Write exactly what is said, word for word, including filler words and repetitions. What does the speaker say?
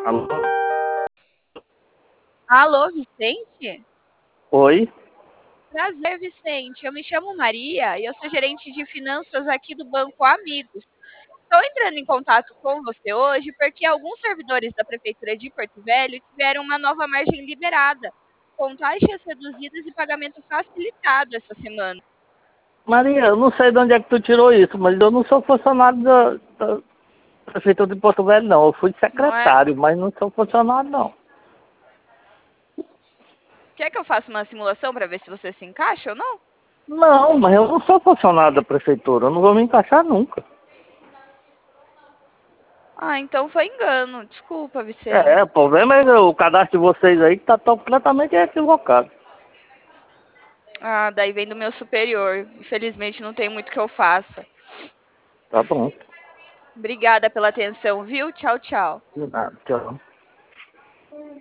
Alô? Alô, Vicente? Oi? Prazer, Vicente. Eu me chamo Maria e eu sou gerente de finanças aqui do Banco Amigos. Estou entrando em contato com você hoje porque alguns servidores da Prefeitura de Porto Velho tiveram uma nova margem liberada, com taxas reduzidas e pagamento facilitado essa semana. Maria, eu não sei de onde é que tu tirou isso, mas eu não sou funcionário da, da Prefeitura de Porto Velho, não. Eu fui Não é? secretário, mas não sou funcionário, não. Quer que eu faça uma simulação para ver se você se encaixa ou não? Não, mas eu não sou funcionário da Prefeitura. Eu não vou me encaixar nunca. Ah, então foi engano. Desculpa, É, Vicente. o problema é o cadastro de vocês aí que está completamente equivocado. Ah, daí vem do meu superior. Infelizmente não tem muito que eu faça. Tá bom. Obrigada pela atenção, viu? Tchau, tchau. De nada, tchau.